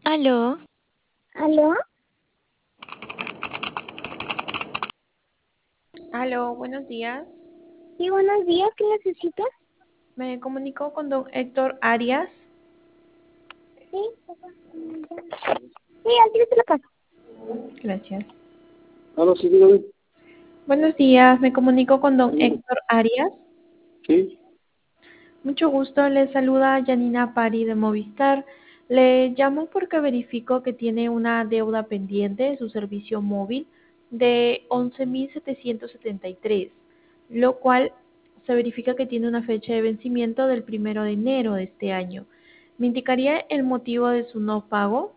Aló, ¿Aló? Aló, buenos días. Sí, buenos días, ¿qué necesitas? Me comunico con don Héctor Arias. Sí, sí, aquí te lo paso. Gracias. Aló, sí, dígame. Buenos días, me comunico con don Dígame. Héctor Arias. Sí, Mucho gusto, le saluda Janina Pari de Movistar. Le llamo porque verifico que tiene una deuda pendiente de su servicio móvil de 11.773, lo cual se verifica que tiene una fecha de vencimiento del 1 de enero de este año. ¿Me indicaría el motivo de su no pago?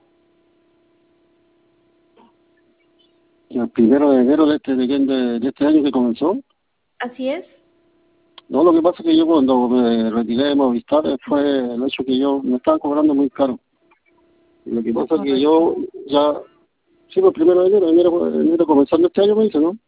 el 1 de enero de este año que comenzó. Así es. No, lo que pasa es que yo cuando me retiré de Movistar fue el hecho que yo me estaban cobrando muy caro. Y lo que pasa es que Correcto. yo ya, sí, pues 1 de enero, enero comenzando este año me dice, ¿no?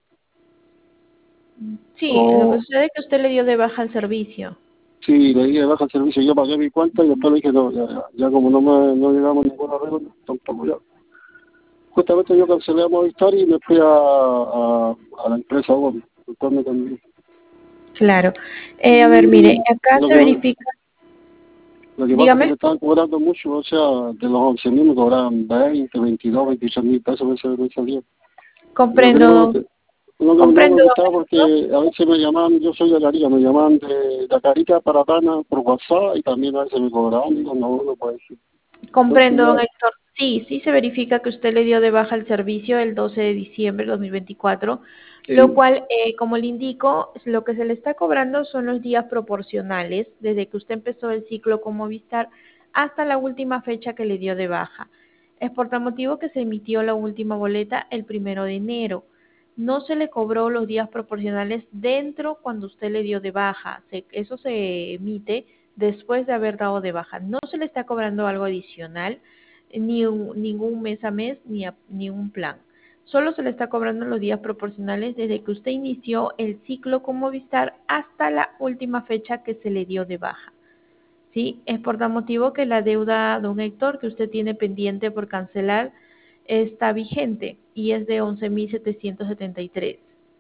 Sí, lo que O sucede es que usted le dio de baja el servicio. sí, le di de baja el servicio, yo pagué mi cuenta y después le dije, no, ya como no llegamos a ningún arreglo, tampoco ya. Justamente yo cancelé a Movistar y me fui a la empresa Obi. Después me cambié. Claro. A ver, mire, acá Lo se que, verifica, Lo que pasa es que dígame, me estaban cobrando mucho, o sea, de los 11.000 me cobraban 20, 22, 23.000 pesos me salía. Lo que comprendo, no me comprendo, don gustaba Héctor, porque a veces me llamaban, yo soy de Arica, me llamaban de Arica para Tana por WhatsApp y también a veces me cobraban, digo, no puede ser. Entonces comprendo, ya, don Héctor. Sí se verifica que usted le dio de baja el servicio el 12 de diciembre de 2024, lo sí, cual, como le indico, lo que se le está cobrando son los días proporcionales, desde que usted empezó el ciclo con Movistar hasta la última fecha que le dio de baja. Es por tal motivo que se emitió la última boleta el 1 de enero. No se le cobró los días proporcionales dentro cuando usted le dio de baja. Eso se emite después de haber dado de baja. No se le está cobrando algo adicional, ningún mes a mes, ni un plan. Solo se le está cobrando los días proporcionales desde que usted inició el ciclo con Movistar hasta la última fecha que se le dio de baja. ¿Sí? Es por tal motivo que la deuda, don Héctor, que usted tiene pendiente por cancelar, está vigente y es de 11.773,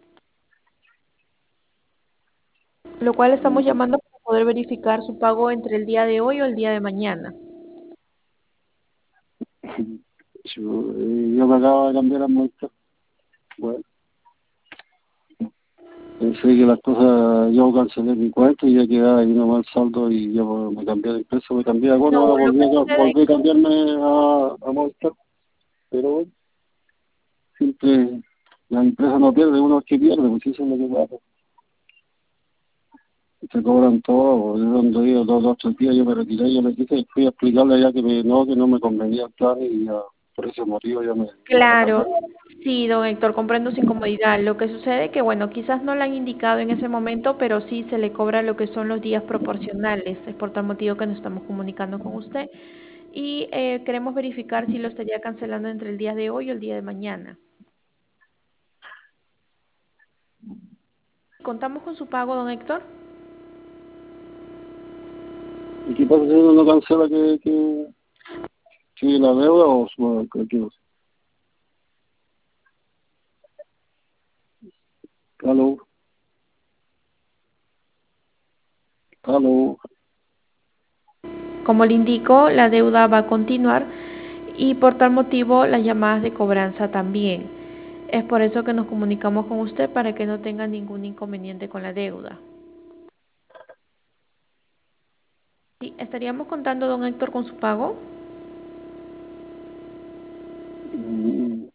lo cual estamos llamando para poder verificar su pago entre el día de hoy o el día de mañana. yo me acabo de cambiar a Movistar. Bueno, pensé que las cosas, yo cancelé mi cuenta y ya quedaba ahí nomás el saldo y yo me cambié de empresa, me cambié, bueno, No, ahora lo que sucede, volví a cambiarme a Movistar, pero bueno, siempre la empresa no pierde, uno es que pierde, pues eso es lo que pasa. Se cobran todo, yo cuando he ido 2 o 3 días yo me retiré, yo le dije, fui a explicarle ya que no me convenía el plan y ya, por ese motivo ya me claro, sacaron. sí, don Héctor, comprendo su incomodidad. Lo que sucede que, bueno, quizás no le han indicado en ese momento, pero sí se le cobra lo que son los días proporcionales. Es por tal motivo que nos estamos comunicando con usted y queremos verificar si lo estaría cancelando entre el día de hoy o el día de mañana. ¿Contamos con su pago, don Héctor? ¿Y qué pasa si uno no cancela si la deuda o que aló, aló, Como le indico, la deuda va a continuar y por tal motivo las llamadas de cobranza también. Es por eso que nos comunicamos con usted para que no tenga ningún inconveniente con la deuda. Sí, estaríamos contando, don Héctor, con su pago. mm,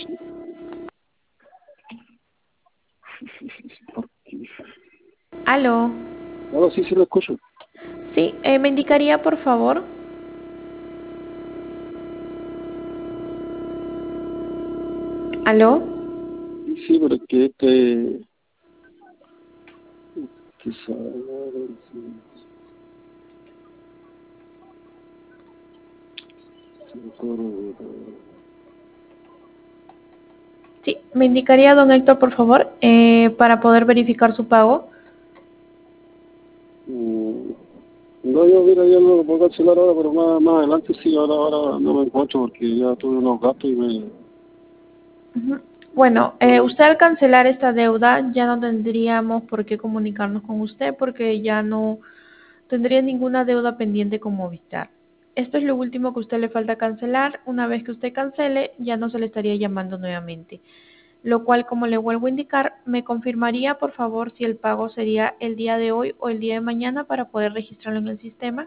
Aló. aló, sí lo escucho. Sí, me indicaría, por favor. Aló. Sí, pero es que que sabe, Sí, me indicaría, don Héctor, por favor, para poder verificar su pago. mm, no, yo mira, yo no lo puedo cancelar ahora, pero más adelante sí, ahora no me encuentro porque ya tuve unos gastos y me... Ujú. Bueno, usted al cancelar esta deuda ya no tendríamos por qué comunicarnos con usted porque ya no tendría ninguna deuda pendiente con Movistar. Esto es lo último que a usted le falta cancelar. Una vez que usted cancele, ya no se le estaría llamando nuevamente. Lo cual, como le vuelvo a indicar, me confirmaría, por favor, si el pago sería el día de hoy o el día de mañana para poder registrarlo en el sistema.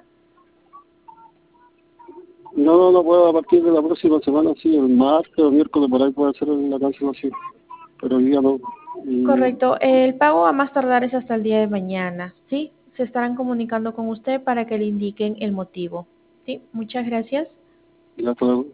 No puedo a partir de la próxima semana, sí, el martes o miércoles por ahí puede ser la cancelación, pero hoy día no. Y Correcto. El pago a más tardar es hasta el día de mañana, ¿sí? Se estarán comunicando con usted para que le indiquen el motivo. Sí, muchas gracias. ya todo.